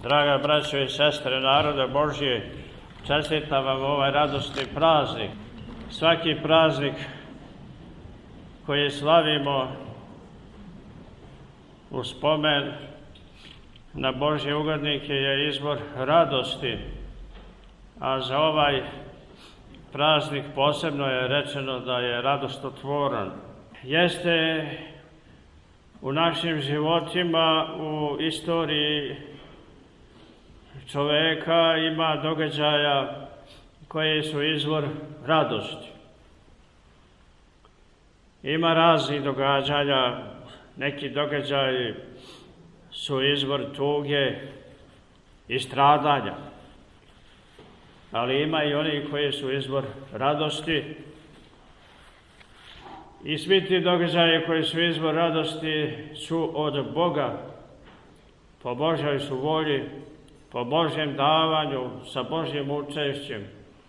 Draga braćo i sestre, narode Božje, čestitam vam ovaj radosni praznik. Svaki praznik koji slavimo u spomen na Božje ugodnike je izvor radosti, a za ovaj praznik posebno je rečeno da je radostotvoran. Jeste u našim životima, u istoriji čoveka ima događaja koji su izvor radosti. Ima raznih događanja, neki događaji su izvor tuge i stradanja, ali ima i oni koji su izvor radosti. I svi ti događaji koji su izvor radosti su od Boga, po Božjoj su volji, po Božjem davanju, sa Božjim učešćem.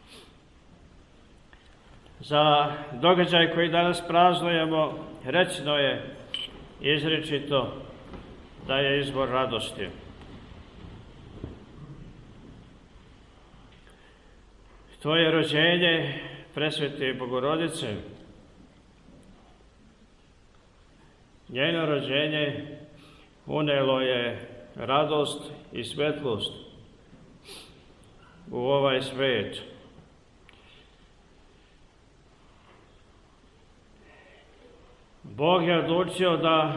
Za događaj koji danas praznujemo, rečeno je izričito da je izvor radosti. To je rođenje presvete Bogorodice. Njeno rođenje unelo je radost i svetlost u ovaj svet. Bog je odlučio da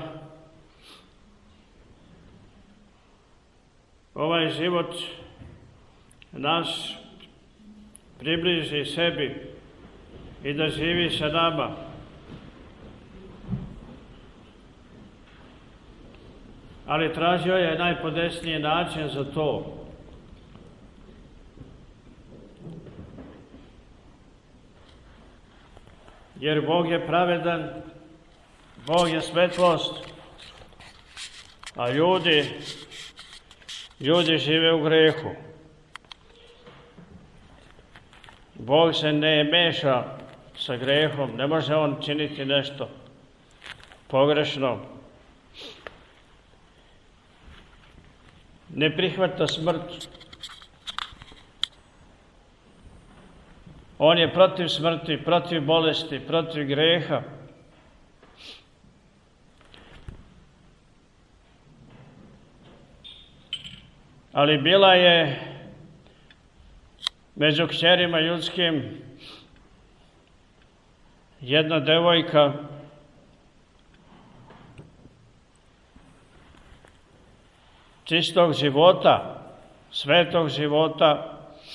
ovaj život naš približi sebi i da živi sa nama. Ali tražio je najpodesniji način za to. Jer Bog je pravedan, Bog je svetlost, a ljudi žive u grehu. Bog se ne meša sa grehom, ne može on činiti nešto pogrešno. Ne prihvata smrt. On je protiv smrti, protiv bolesti, protiv greha. Ali bila je među kćerima ljudskim jedna devojka čistog života, svetog života,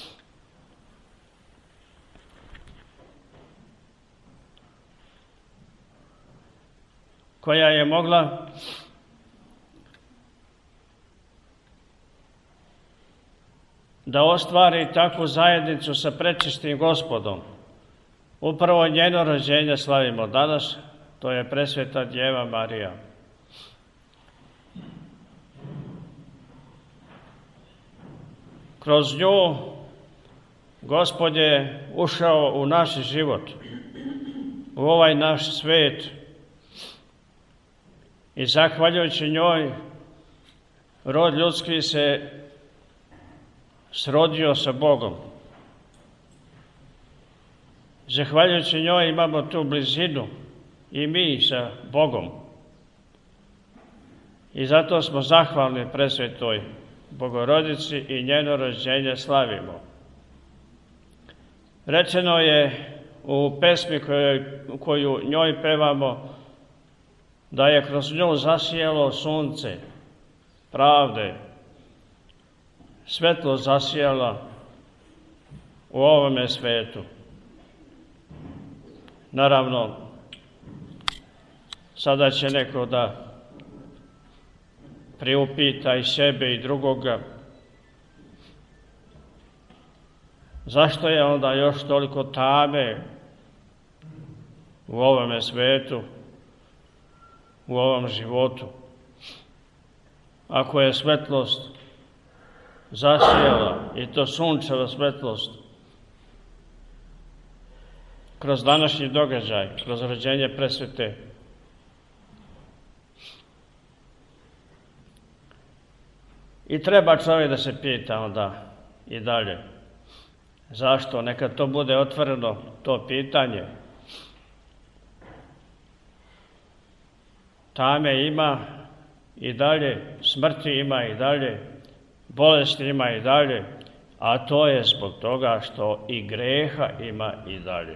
koja je mogla da ostvari takvu zajednicu sa prečistim Gospodom. Upravo njeno rođenje slavimo danas, to je presveta Djeva Marija. Kroz nju Gospod je ušao u naš život, u ovaj naš svet i zahvaljujući njoj rod ljudski se srodio sa Bogom. Zahvaljujući njoj imamo tu blizinu i mi sa Bogom. I zato smo zahvalni presvetoj Bogorodici i njeno rođenje slavimo. Rečeno je u pesmi koju njoj pevamo da je kroz nju zasijalo sunce pravde, svetlo zasijala u ovome svetu. Naravno, sada će neko da priupita i sebe i drugoga zašto je onda još toliko tame u ovome svetu, u ovom životu, ako je svetlost zasijala, i to sunčeva svetlost, kroz današnji događaj, kroz rođenje presvete I treba čovjek da se pita onda i dalje. Zašto? Neka to bude otvoreno, to pitanje. Tame ima i dalje, smrti ima i dalje, bolesti ima i dalje, a to je zbog toga što i greha ima i dalje.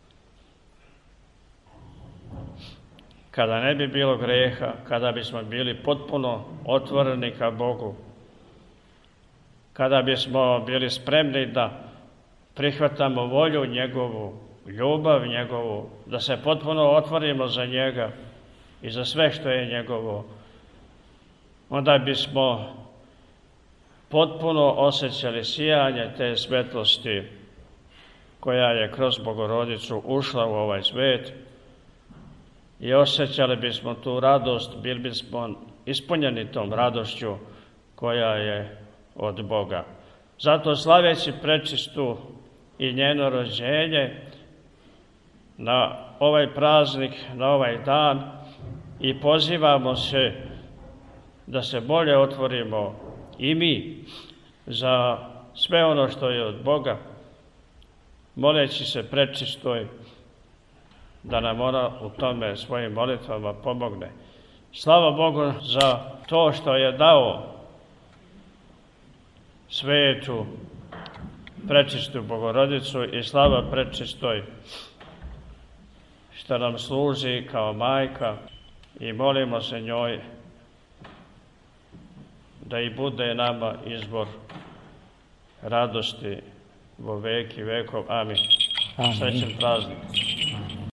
Kada ne bi bilo greha, kada bismo bili potpuno otvoreni ka Bogu, kada bismo bili spremni da prihvatamo volju njegovu, ljubav njegovu, da se potpuno otvorimo za njega i za sve što je njegovo, onda bismo potpuno osjećali sijanje te svetlosti koja je kroz Bogorodicu ušla u ovaj svet i osjećali bismo tu radost, bili bismo ispunjeni tom radošću koja je od Boga. Zato slaveći prečistu i njeno rođenje na ovaj praznik, na ovaj dan i pozivamo se da se bolje otvorimo i mi za sve ono što je od Boga, moleći se prečistoj da nam ona u tome svojim molitvama pomogne. Slava Bogu za to što je dao svetu prečistu Bogorodicu i slava prečistoj što nam služi kao majka i molimo se njoj da i bude nama izbor radosti vo veki vekov. Amin. Srećan praznik.